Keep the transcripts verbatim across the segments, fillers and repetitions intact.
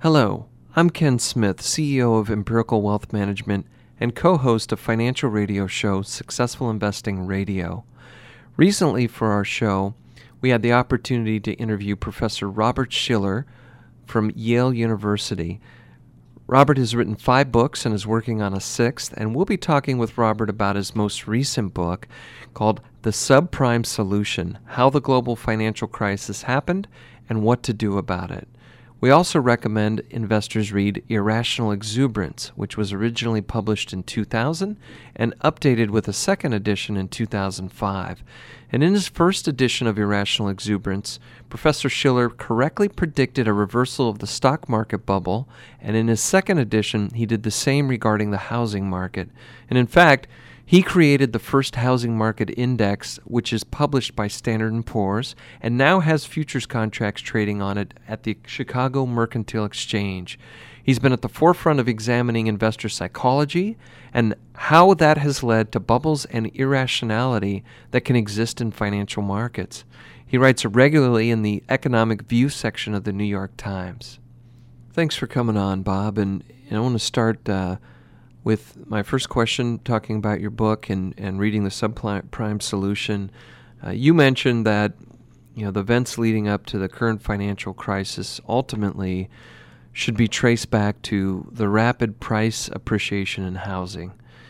Hello, I'm Ken Smith, C E O of Empirical Wealth Management and co-host of financial radio show Successful Investing Radio. Recently for our show, we had the opportunity to interview Professor Robert Shiller from Yale University. Robert has written five books and is working on a sixth, and we'll be talking with Robert about his most recent book called The Subprime Solution: How the Global Financial Crisis Happened and What to Do About It. We also recommend investors read Irrational Exuberance, which was originally published in two thousand and updated with a second edition in two thousand five. And in his first edition of Irrational Exuberance, Professor Shiller correctly predicted a reversal of the stock market bubble, and in his second edition, he did the same regarding the housing market. And in fact, he created the first housing market index, which is published by Standard and Poor's, and now has futures contracts trading on it at the Chicago Mercantile Exchange. He's been at the forefront of examining investor psychology and how that has led to bubbles and irrationality that can exist in financial markets. He writes regularly in the Economic View section of the New York Times. Thanks for coming on, Bob, and, and I want to start uh, with my first question, talking about your book and, and reading The Subprime Solution. Uh, you mentioned that you know the events leading up to the current financial crisis ultimately should be traced back to the rapid price appreciation in housing.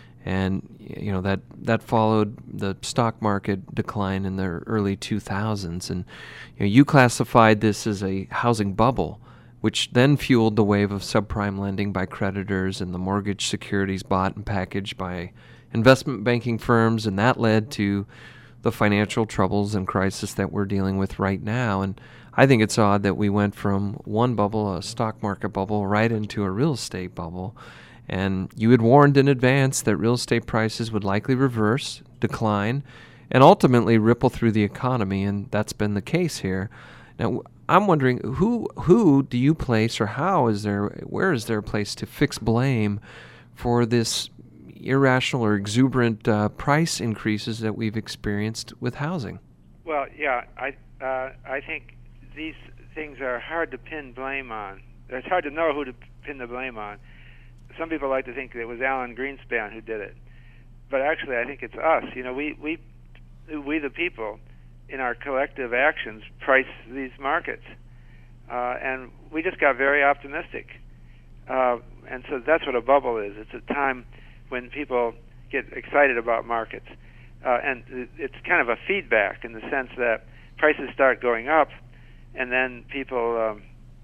And you know that that followed the stock market decline in the early two thousands. And you know, you classified this as a housing bubble, which then fueled the wave of subprime lending by creditors and the mortgage securities bought and packaged by investment banking firms, and that led to the financial troubles and crisis that we're dealing with right now. And I think it's odd that we went from one bubble, a stock market bubble, right into a real estate bubble. And you had warned in advance that real estate prices would likely reverse, decline, and ultimately ripple through the economy, and that's been the case here. Now, I'm wondering, who who do you place, or how is there, where is there a place to fix blame for this irrational or exuberant uh, price increases that we've experienced with housing? Well, yeah, I uh, I think these things are hard to pin blame on. It's hard to know who to pin the blame on. Some people like to think that it was Alan Greenspan who did it, but actually I think it's us. You know, we we we the people, in our collective actions, price these markets. Uh, and we just got very optimistic. Uh, and so that's what a bubble is. It's a time when people get excited about markets. Uh, and it's kind of a feedback in the sense that prices start going up, and then people um,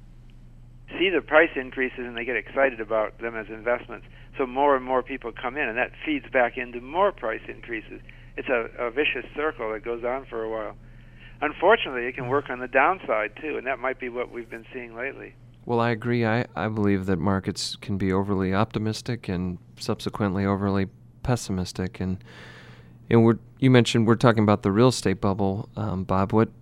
see the price increases and they get excited about them as investments. So more and more people come in, and that feeds back into more price increases. It's a, a vicious circle that goes on for a while. Unfortunately, it can work on the downside, too, and that might be what we've been seeing lately. Well, I agree. I, I believe that markets can be overly optimistic and subsequently overly pessimistic. And, and we're, you mentioned we're talking about the real estate bubble, um, Bob. What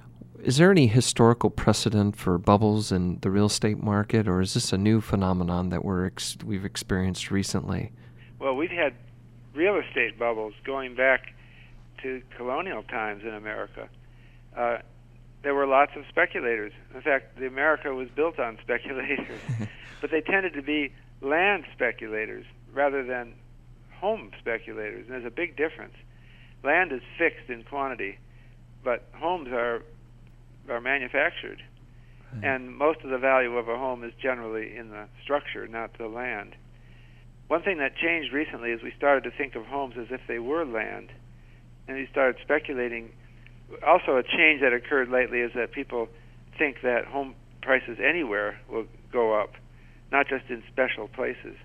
is there any historical precedent for bubbles in the real estate market, or is this a new phenomenon that we're ex- we've experienced recently? Well, we've had real estate bubbles going back to colonial times in America. Uh, there were lots of speculators. In fact, the America was built on speculators, but they tended to be land speculators rather than home speculators. And there's a big difference. Land is fixed in quantity, but homes are are manufactured, mm-hmm. and most of the value of a home is generally in the structure, not the land. One thing that changed recently is we started to think of homes as if they were land, and we started speculating. Also, a change that occurred lately is that people think that home prices anywhere will go up, not just in special places.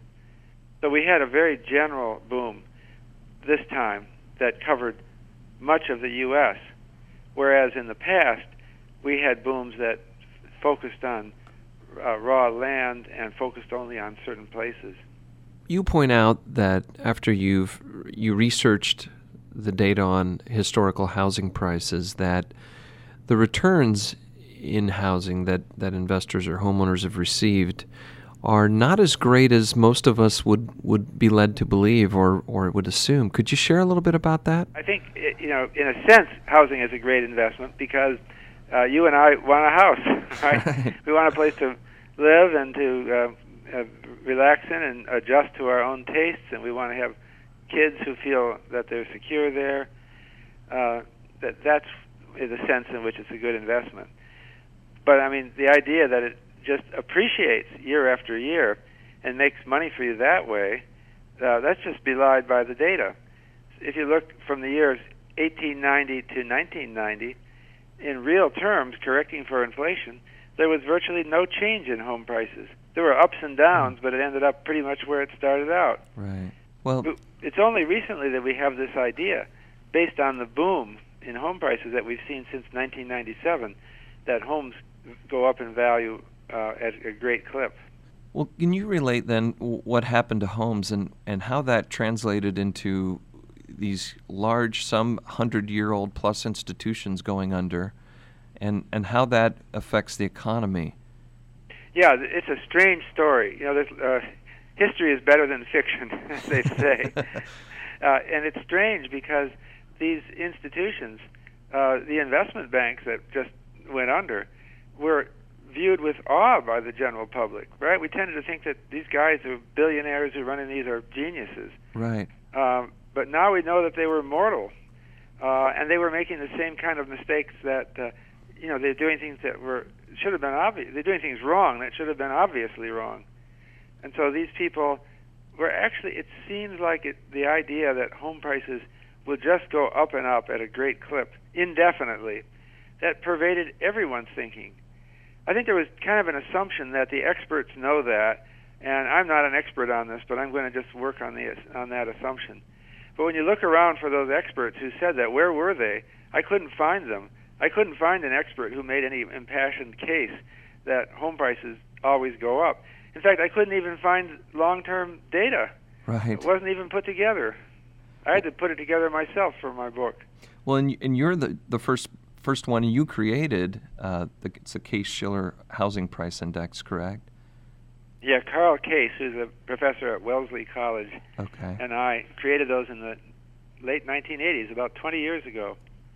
So we had a very general boom this time that covered much of the U S, whereas in the past we had booms that focused on uh, raw land and focused only on certain places. You point out that after you've you researched the data on historical housing prices, that the returns in housing that, that investors or homeowners have received are not as great as most of us would, would be led to believe or, or would assume. Could you share a little bit about that? I think, you know, in a sense, housing is a great investment because uh, you and I want a house, right? We want a place to live and to uh, uh, relax in and adjust to our own tastes, and we want to have kids who feel that they're secure there. Uh, that that's the sense in which it's a good investment. But I mean, the idea that it just appreciates year after year and makes money for you that way, uh, that's just belied by the data. If you look from the years eighteen ninety to nineteen ninety, in real terms, correcting for inflation, there was virtually no change in home prices. There were ups and downs, but it ended up pretty much where it started out. Right. Well, but it's only recently that we have this idea, based on the boom in home prices that we've seen since nineteen ninety-seven, that homes go up in value uh, at a great clip. Well, can you relate then what happened to homes and, and how that translated into these large, some hundred-year-old plus institutions going under, and, and how that affects the economy? Yeah, it's a strange story. You know, there's, uh, history is better than fiction, as they say. uh, and it's strange because these institutions, uh, the investment banks that just went under, were viewed with awe by the general public, right? We tended to think that these guys who are billionaires who run in these are geniuses. Right. Um, but now we know that they were mortal, uh, and they were making the same kind of mistakes that, uh, you know, they're doing things that were should have been obvious. They're doing things wrong that should have been obviously wrong. And so these people were actually, it seems like it, the idea that home prices will just go up and up at a great clip indefinitely, that pervaded everyone's thinking. I think there was kind of an assumption that the experts know that, and I'm not an expert on this, but I'm going to just work on the on that assumption. But when you look around for those experts who said that, where were they? I couldn't find them. I couldn't find an expert who made any impassioned case that home prices always go up. In fact, I couldn't even find long-term data. Right. It wasn't even put together. I had to put it together myself for my book. Well, and, and you're the, the first first one you created. Uh, the, it's the Case-Shiller Housing Price Index, correct? Yeah, Carl Case, who's a professor at Wellesley College, okay. and I created those in the late nineteen eighties, about twenty years ago.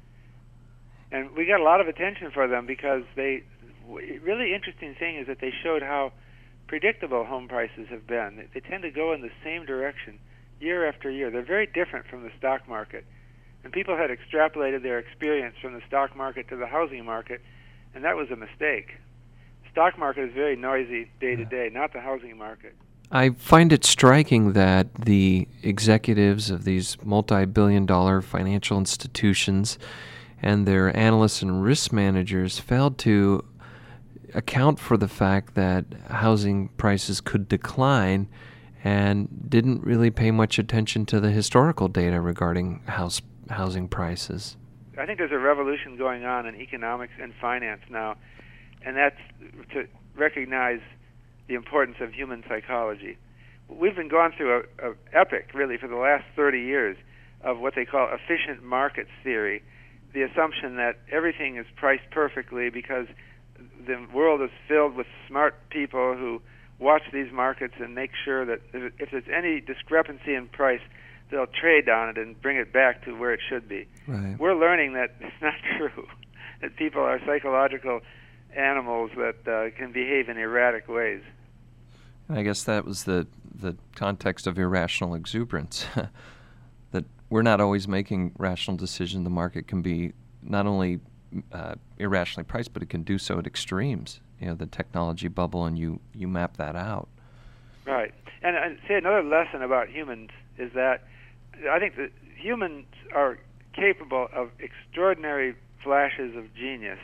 And we got a lot of attention for them because they, really interesting thing is that they showed how predictable home prices have been. They tend to go in the same direction year after year. They're very different from the stock market. And people had extrapolated their experience from the stock market to the housing market, and that was a mistake. The stock market is very noisy day to day, not the housing market. I find it striking that the executives of these multi-billion dollar financial institutions and their analysts and risk managers failed to account for the fact that housing prices could decline and didn't really pay much attention to the historical data regarding house housing prices. I think there's a revolution going on in economics and finance now, and that's to recognize the importance of human psychology. We've been going through a, a epic, really, for the last thirty years of what they call efficient markets theory, the assumption that everything is priced perfectly because the world is filled with smart people who watch these markets and make sure that if there's any discrepancy in price, they'll trade on it and bring it back to where it should be. Right. We're learning that it's not true, that people are psychological animals that uh, can behave in erratic ways. And I guess that was the, the context of irrational exuberance, that we're not always making rational decisions. The market can be not only uh, irrationally priced, but it can do so at extremes. You know, the technology bubble, and you, you map that out. Right. And I'd say another lesson about humans is that I think that humans are capable of extraordinary flashes of genius,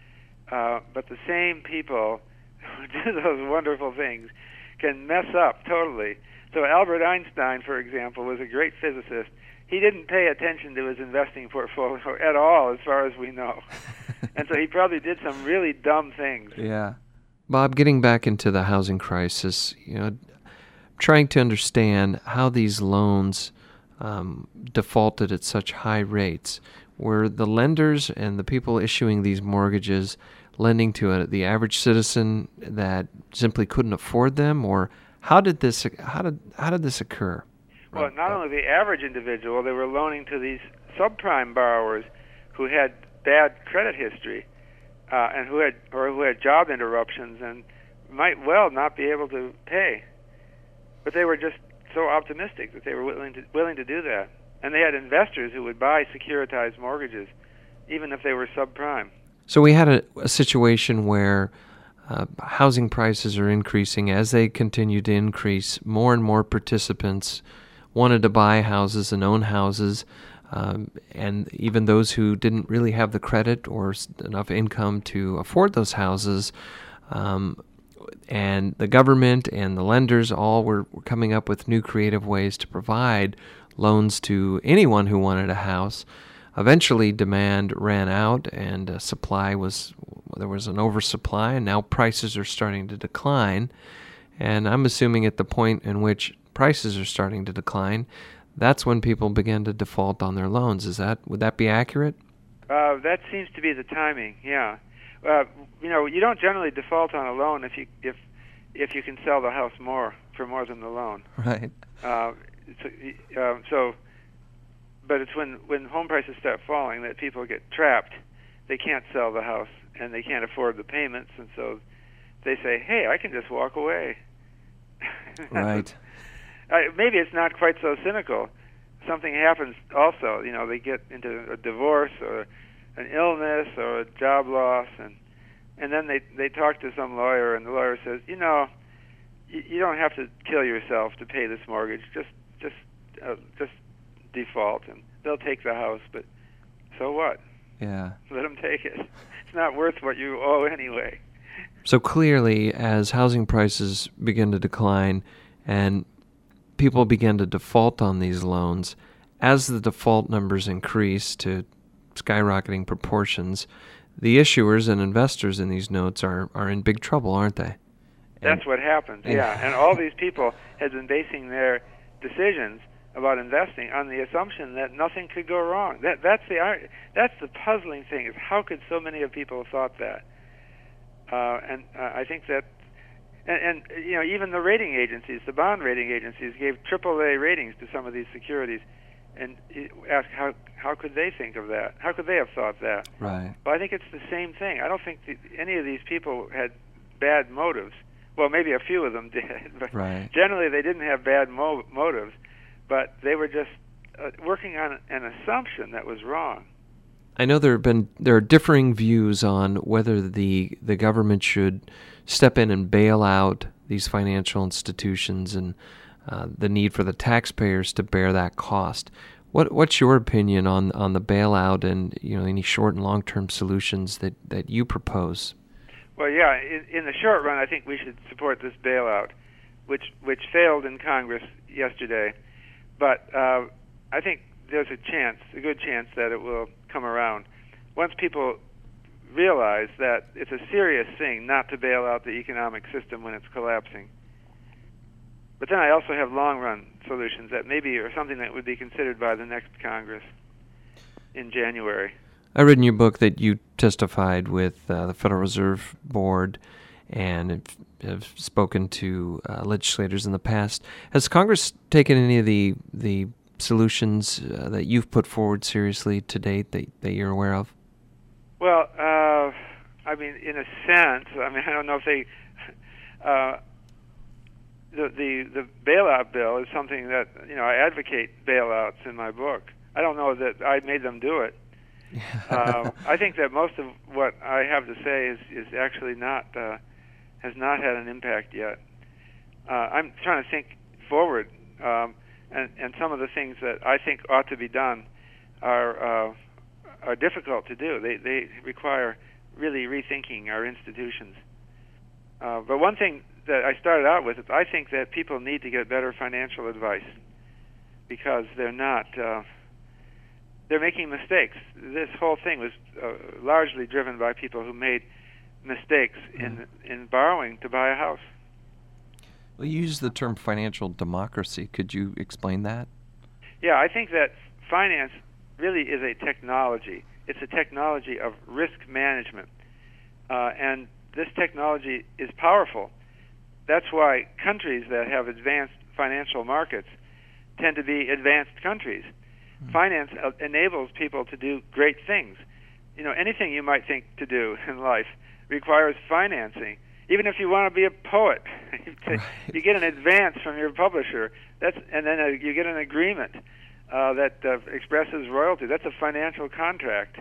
uh, but the same people who do those wonderful things can mess up totally. So Albert Einstein, for example, was a great physicist. He didn't pay attention to his investing portfolio at all, as far as we know. And so he probably did some really dumb things. Yeah. Bob, getting back into the housing crisis, you know, trying to understand how these loans um, defaulted at such high rates. Were the lenders and the people issuing these mortgages lending to a, the average citizen that simply couldn't afford them, or how did this how did how did this occur? Well, not only the average individual, they were loaning to these subprime borrowers who had bad credit history uh, and who had or who had job interruptions and might well not be able to pay. But they were just so optimistic that they were willing to willing to do that. And they had investors who would buy securitized mortgages, even if they were subprime. So we had a, a situation where uh, housing prices are increasing. As they continue to increase, more and more participants wanted to buy houses and own houses, um, and even those who didn't really have the credit or enough income to afford those houses, um, and the government and the lenders all were, were coming up with new creative ways to provide loans to anyone who wanted a house. Eventually, demand ran out, and uh, supply was there was an oversupply, and now prices are starting to decline. And I'm assuming at the point in which prices are starting to decline, that's when people begin to default on their loans. Is that would that be accurate? Uh, that seems to be the timing. Yeah, uh, you know, you don't generally default on a loan if you if if you can sell the house more for more than the loan. Right. Uh, so, uh, so, but it's when when home prices start falling that people get trapped. They can't sell the house and they can't afford the payments, and so they say, "Hey, I can just walk away." Right. Uh, maybe it's not quite so cynical. Something happens also. You know, they get into a divorce or an illness or a job loss, and and then they they talk to some lawyer, and the lawyer says, you know, you, you don't have to kill yourself to pay this mortgage. Just just uh, just default, and they'll take the house. But so what? Yeah. Let them take it. It's not worth what you owe anyway. So clearly, as housing prices begin to decline and people begin to default on these loans, as the default numbers increase to skyrocketing proportions, the issuers and investors in these notes are, are in big trouble, aren't they? That's what happens, yeah. And all these people had been basing their decisions about investing on the assumption that nothing could go wrong. That that's the that's the puzzling thing, is how could so many of people have thought that? Uh, and uh, I think that, and, and you know, even the rating agencies, the bond rating agencies, gave triple A ratings to some of these securities, and asked how how could they think of that? How could they have thought that? Right. But I think it's the same thing. I don't think that any of these people had bad motives. Well, maybe a few of them did, but right. Generally they didn't have bad mo- motives. But they were just uh, working on an assumption that was wrong. I know there have been there are differing views on whether the the government should step in and bail out these financial institutions, and uh, the need for the taxpayers to bear that cost. What what's your opinion on on the bailout, and you know any short and long term solutions that, that you propose? Well, yeah, in, in the short run, I think we should support this bailout, which which failed in Congress yesterday. But uh, I think there's a chance, a good chance, that it will come around. Once people realize that it's a serious thing not to bail out the economic system when it's collapsing. But then I also have long-run solutions that maybe are something that would be considered by the next Congress in January. I read in your book that you testified with uh, the Federal Reserve Board and have, have spoken to uh, legislators in the past. Has Congress taken any of the the solutions uh, that you've put forward seriously to date that, that you're aware of? Well, uh, I mean, in a sense, I mean, I don't know if they... Uh, the, the the bailout bill is something that, you know, I advocate bailouts in my book. I don't know that I made them do it. uh, I think that most of what I have to say is, is actually not... Uh, has not had an impact yet. Uh, I'm trying to think forward, um, and, and some of the things that I think ought to be done are uh, are difficult to do. They they require really rethinking our institutions. Uh, but one thing that I started out with is I think that people need to get better financial advice, because they're not uh, they're making mistakes. This whole thing was uh, largely driven by people who made mistakes in in borrowing to buy a house. Well, you use the term financial democracy. Could you explain that? Yeah, I think that finance really is a technology. It's a technology of risk management, uh, and this technology is powerful. That's why countries that have advanced financial markets tend to be advanced countries. Mm-hmm. Finance uh, enables people to do great things. You know, anything you might think to do in life requires financing. Even if you want to be a poet, you, right. you get an advance from your publisher. That's and then uh, you get an agreement uh, that uh, expresses royalty. That's a financial contract.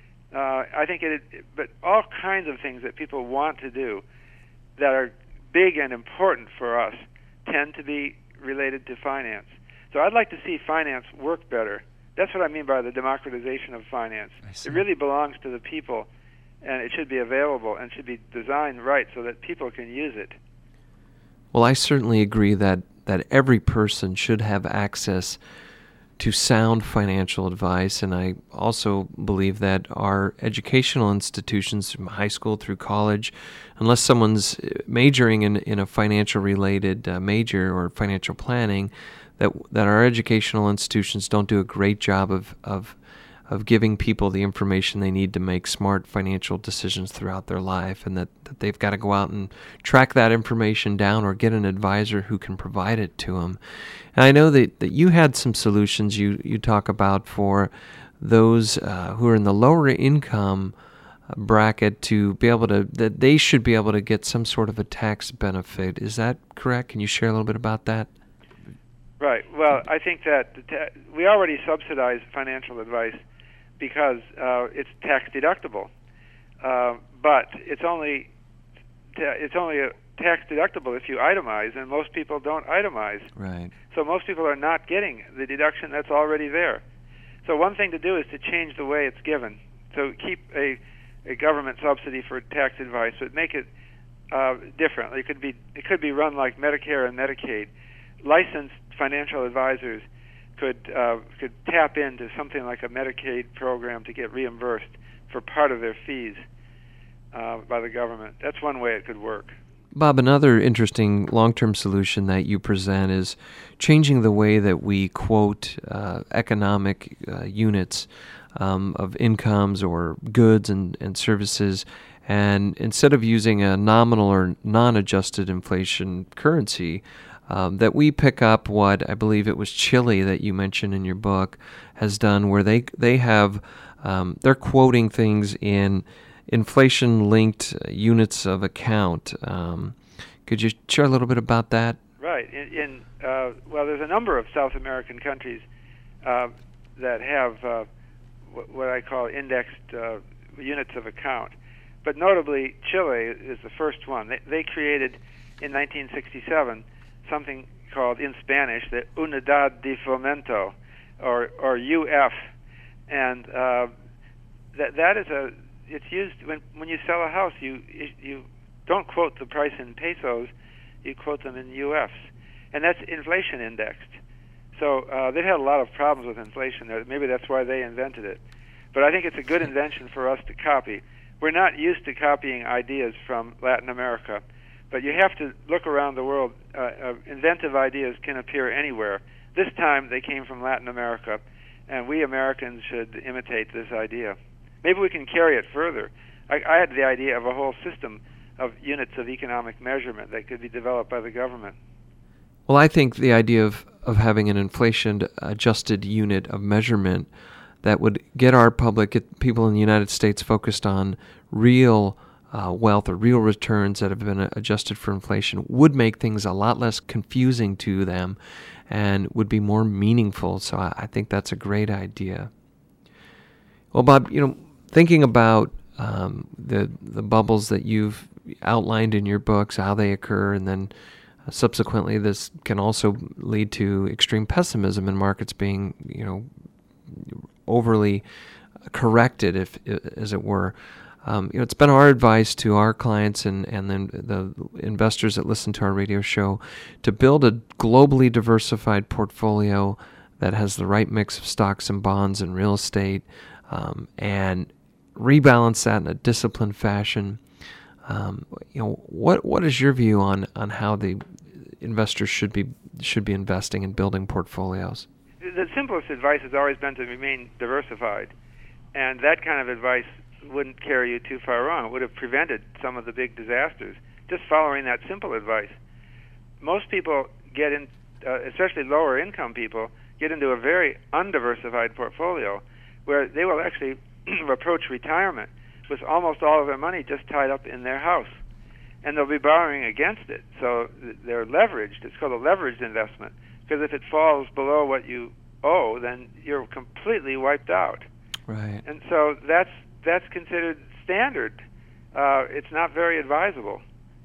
Uh, I think it, but all kinds of things that people want to do that are big and important for us tend to be related to finance. So I'd like to see finance work better. That's what I mean by the democratization of finance. It really belongs to the people, and it should be available and should be designed right so that people can use it. Well, I certainly agree that, that every person should have access to sound financial advice, and I also believe that our educational institutions, from high school through college, unless someone's majoring in, in a financial-related uh, major or financial planning, that that our educational institutions don't do a great job of, of of giving people the information they need to make smart financial decisions throughout their life, and that, that they've got to go out and track that information down or get an advisor who can provide it to them. And I know that, that you had some solutions you, you talk about for those uh, who are in the lower income bracket to be able to, that they should be able to get some sort of a tax benefit. Is that correct? Can you share a little bit about that? Right. Well, I think that the ta- we already subsidize financial advice because uh, it's tax deductible, uh, but it's only ta- it's only a tax deductible if you itemize, and most people don't itemize. Right. So most people are not getting the deduction that's already there. So one thing to do is to change the way it's given. So keep a a government subsidy for tax advice, but make it uh, different. It could be it could be run like Medicare and Medicaid. Licensed financial advisors could uh, could tap into something like a Medicaid program to get reimbursed for part of their fees uh, by the government. That's one way it could work. Bob, another interesting long-term solution that you present is changing the way that we quote uh, economic uh, units um, of incomes or goods and, and services. And instead of using a nominal or non-adjusted inflation currency, Um, that we pick up what I believe it was Chile that you mentioned in your book has done, where they they have um, they're quoting things in inflation-linked units of account. Um, could you share a little bit about that? Right. In, in uh, well, there's a number of South American countries uh, that have uh, w- what I call indexed uh, units of account, but notably Chile is the first one. They, they created in nineteen sixty-seven something called in Spanish the Unidad de Fomento, or or U F, and uh, that that is a it's used when when you sell a house. You you don't quote the price in pesos, you quote them in U Fs, and that's inflation indexed. So uh, they've had a lot of problems with inflation there. Maybe that's why they invented it, but I think it's a good invention for us to copy. We're not used to copying ideas from Latin America. But you have to look around the world. Uh, uh, inventive ideas can appear anywhere. This time they came from Latin America, and we Americans should imitate this idea. Maybe we can carry it further. I, I had the idea of a whole system of units of economic measurement that could be developed by the government. Well, I think the idea of, of having an inflation-adjusted unit of measurement that would get our public, get people in the United States focused on real Uh, wealth or real returns that have been uh, adjusted for inflation would make things a lot less confusing to them and would be more meaningful. So I, I think that's a great idea. Well, Bob, you know, thinking about um, the the bubbles that you've outlined in your books, how they occur, and then uh, subsequently this can also lead to extreme pessimism in markets being, you know, overly corrected, if as it were. Um, you know, it's been our advice to our clients and, and then the investors that listen to our radio show to build a globally diversified portfolio that has the right mix of stocks and bonds and real estate, um, and rebalance that in a disciplined fashion. Um, you know, what what is your view on, on how the investors should be should be investing and building portfolios? The simplest advice has always been to remain diversified, and that kind of advice wouldn't carry you too far wrong. It would have prevented some of the big disasters, just following that simple advice. Most people get in, uh, especially lower income people, get into a very undiversified portfolio where they will actually approach retirement with almost all of their money just tied up in their house. and they'll be borrowing against it. So they're leveraged. It's called a leveraged investment, because if it falls below what you owe, then you're completely wiped out. Right. And so that's that's considered standard. Uh, it's not very advisable.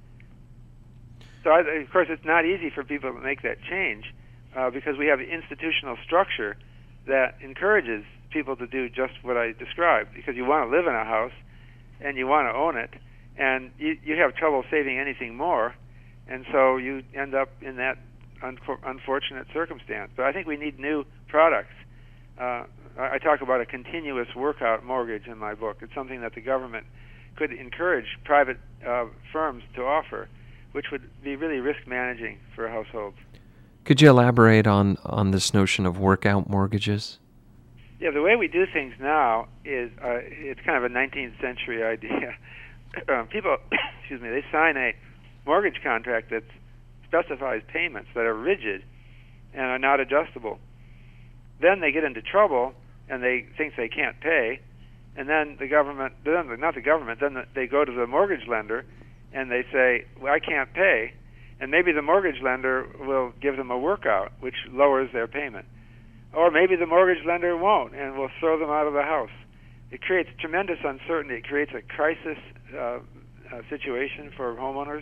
So I, of course, it's not easy for people to make that change uh, because we have an institutional structure that encourages people to do just what I described. Because you want to live in a house and you want to own it, and you, you have trouble saving anything more, and so you end up in that un- unfortunate circumstance. But I think we need new products. Uh, I talk about a continuous workout mortgage in my book. It's something that the government could encourage private uh, firms to offer, which would be really risk managing for households. Could you elaborate on, on this notion of workout mortgages? Yeah, the way we do things now is uh, it's kind of a nineteenth century idea. um, people, excuse me, they sign a mortgage contract that specifies payments that are rigid and are not adjustable. Then they get into trouble and they think they can't pay, and then the government, then not the government, then the, they go to the mortgage lender and they say, well, I can't pay, and maybe the mortgage lender will give them a workout, which lowers their payment. Or maybe the mortgage lender won't and will throw them out of the house. It creates tremendous uncertainty. It creates a crisis uh, uh, situation for homeowners.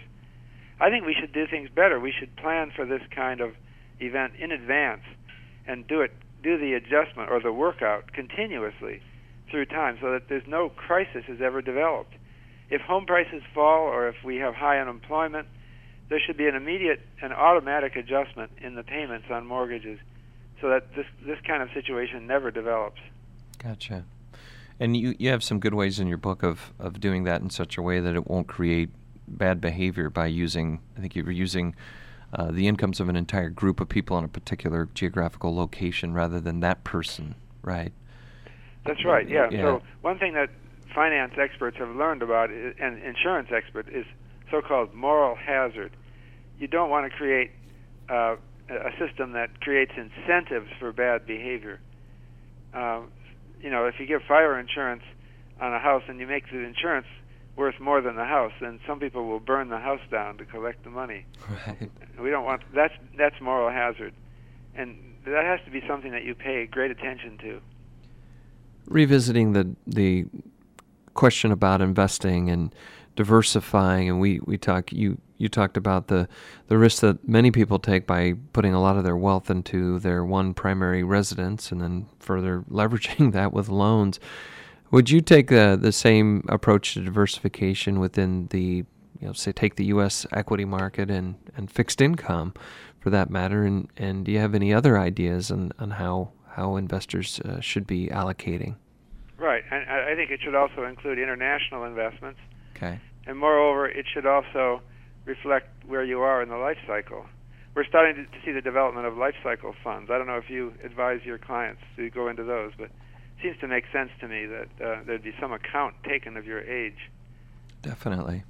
I think we should do things better. We should plan for this kind of event in advance and do it, do the adjustment or the workout continuously through time so that there's no crisis is ever developed. If home prices fall or if we have high unemployment, there should be an immediate and automatic adjustment in the payments on mortgages so that this this kind of situation never develops. Gotcha. And you, you have some good ways in your book of, of doing that in such a way that it won't create bad behavior by using, I think you were using uh, the incomes of an entire group of people in a particular geographical location rather than that person, right? That's right, yeah. yeah. So one thing that finance experts have learned about, is, and insurance experts, is so-called moral hazard. You don't want to create uh, a system that creates incentives for bad behavior. Uh, you know, if you give fire insurance on a house and you make the insurance worth more than the house, then some people will burn the house down to collect the money. Right. We don't want that's that's moral hazard, and that has to be something that you pay great attention to. Revisiting the the question about investing and diversifying, and we, we talk you you talked about the the risk that many people take by putting a lot of their wealth into their one primary residence and then further leveraging that with loans. Would you take the the same approach to diversification within the, you know, say take the U S equity market and, and fixed income for that matter, and, and do you have any other ideas on, on how, how investors uh, should be allocating? Right, and I think it should also include international investments. Okay. And moreover, it should also reflect where you are in the life cycle. We're starting to, to see the development of life cycle funds. I don't know if you advise your clients to go into those, but it seems to make sense to me that uh, there'd be some account taken of your age. Definitely.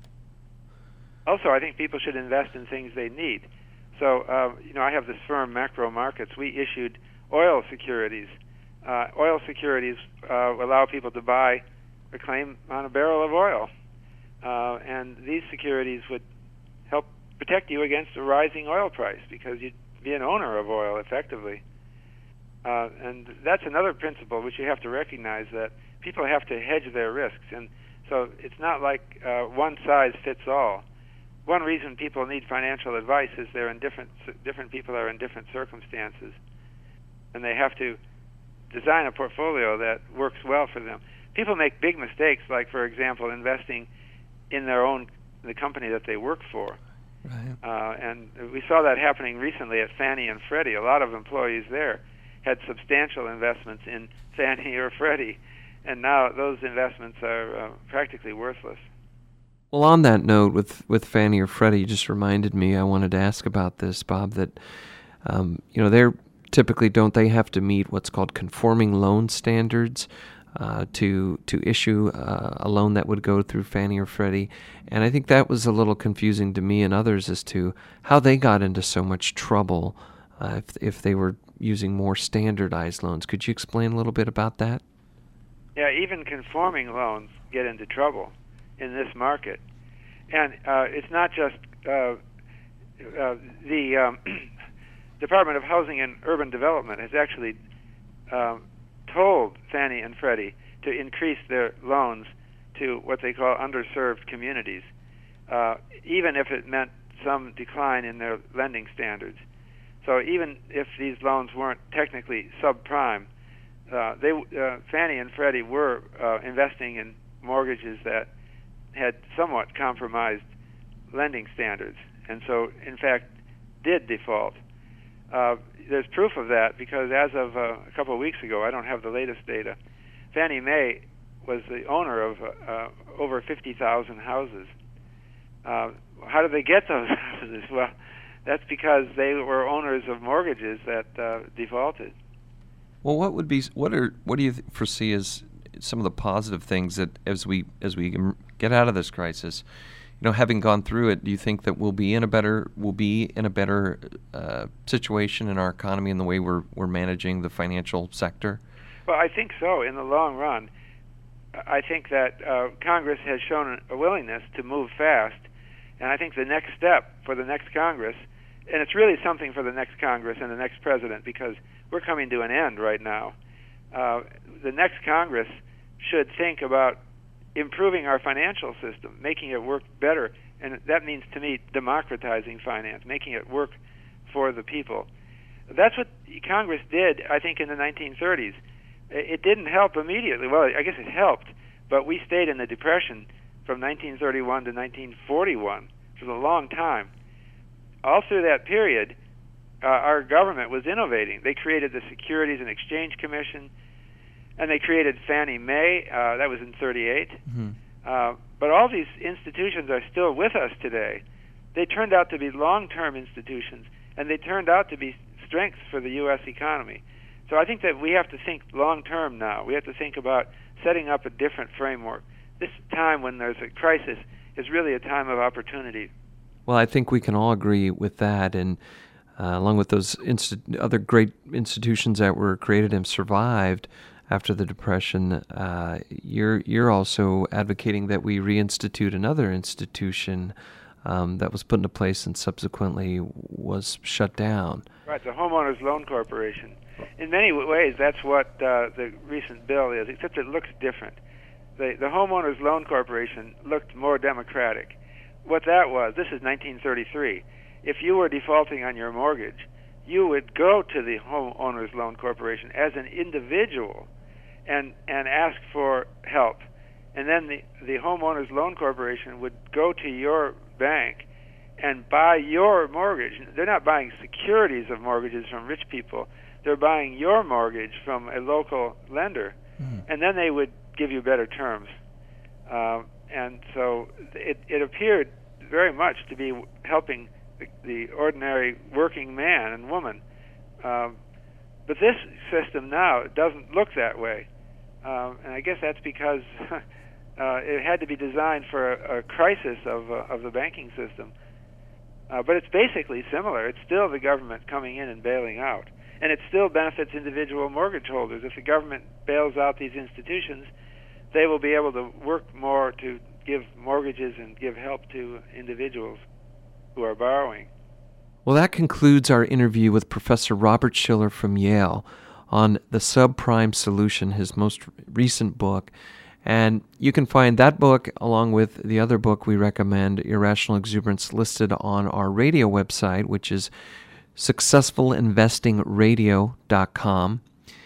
Also, I think people should invest in things they need. So, uh, you know, I have this firm, Macro Markets. We issued oil securities. Uh, oil securities uh, allow people to buy a claim on a barrel of oil. Uh, and these securities would help protect you against a rising oil price because you'd be an owner of oil effectively. Uh, and that's another principle which you have to recognize, that people have to hedge their risks. And so it's not like uh, one size fits all. One reason people need financial advice is they're in different different people are in different circumstances, and they have to design a portfolio that works well for them. People make big mistakes, like, for example, investing in their own the company that they work for. Right. Uh, and we saw that happening recently at Fannie and Freddie. A lot of employees there had substantial investments in Fannie or Freddie, and now those investments are uh, practically worthless. Well, on that note, with, with Fannie or Freddie, you just reminded me, I wanted to ask about this, Bob, that, um, you know, they're typically, don't they have to meet what's called conforming loan standards uh, to to issue uh, a loan that would go through Fannie or Freddie? And I think that was a little confusing to me and others as to how they got into so much trouble uh, if if they were using more standardized loans. Could you explain a little bit about that? Yeah, even conforming loans get into trouble in this market. and uh, it's not just uh, uh, the um, Department of Housing and Urban Development has actually um, told Fannie and Freddie to increase their loans to what they call underserved communities, uh, even if it meant some decline in their lending standards. So even if these loans weren't technically subprime, uh, they uh, Fannie and Freddie were uh, investing in mortgages that had somewhat compromised lending standards, and so in fact did default. Uh, there's proof of that because as of uh, a couple of weeks ago, I don't have the latest data, Fannie Mae was the owner of uh, uh, over fifty thousand houses. Uh, how did they get those houses? Well, that's because they were owners of mortgages that uh, defaulted. Well, what would be what are what do you th- foresee as some of the positive things that as we as we get out of this crisis, you know, having gone through it, do you think that we'll be in a better we'll be in a better uh, situation in our economy in the way we're we're managing the financial sector? Well, I think so. In the long run, I think that uh, Congress has shown a willingness to move fast, and I think the next step for the next Congress, and it's really something for the next Congress and the next president because we're coming to an end right now. Uh, the next Congress should think about improving our financial system, making it work better, and that means to me democratizing finance, making it work for the people. That's what Congress did, I think, in the nineteen thirties. It didn't help immediately. Well, I guess it helped, but we stayed in the Depression from nineteen thirty-one to nineteen forty-one, which was a long time. All through that period, uh, our government was innovating. They created the Securities and Exchange Commission, and they created Fannie Mae. Uh, that was in thirty-eight. Mm-hmm. Uh, but all these institutions are still with us today. They turned out to be long-term institutions, and they turned out to be strengths for the U S economy. So I think that we have to think long-term now. We have to think about setting up a different framework. This time when there's a crisis is really a time of opportunity. Well, I think we can all agree with that, and uh, along with those insti- other great institutions that were created and survived after the Depression, uh, you're you're also advocating that we reinstitute another institution um, that was put into place and subsequently was shut down. Right, the Homeowners Loan Corporation. In many ways, that's what uh, the recent bill is, except it looks different. The, the Homeowners Loan Corporation looked more democratic. What that was, this is nineteen thirty-three. If you were defaulting on your mortgage, you would go to the Homeowners Loan Corporation as an individual and, and ask for help. And then the, the Homeowners Loan Corporation would go to your bank and buy your mortgage. They're not buying securities of mortgages from rich people. They're buying your mortgage from a local lender, mm. and then they would give you better terms. Uh, and so it, it appeared very much to be helping the, the ordinary working man and woman. Um, but this system now doesn't look that way. Um, and I guess that's because uh, it had to be designed for a, a crisis of, uh, of the banking system. Uh, but it's basically similar. It's still the government coming in and bailing out. And it still benefits individual mortgage holders. If the government bails out these institutions, they will be able to work more to give mortgages and give help to individuals who are borrowing. Well, that concludes our interview with Professor Robert Shiller from Yale on The Subprime Solution, his most recent book. And you can find that book along with the other book we recommend, Irrational Exuberance, listed on our radio website, which is successful investing radio dot com.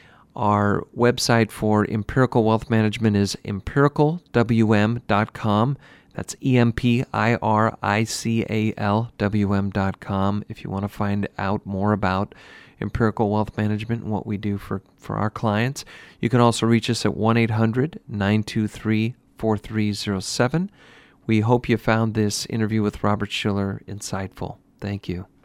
Our website for empirical wealth management is empirical w m dot com. That's E M P I R I C A L W M dot com if you want to find out more about empirical wealth management and what we do for, for our clients. You can also reach us at one eight hundred nine two three four three zero seven. We hope you found this interview with Robert Shiller insightful. Thank you.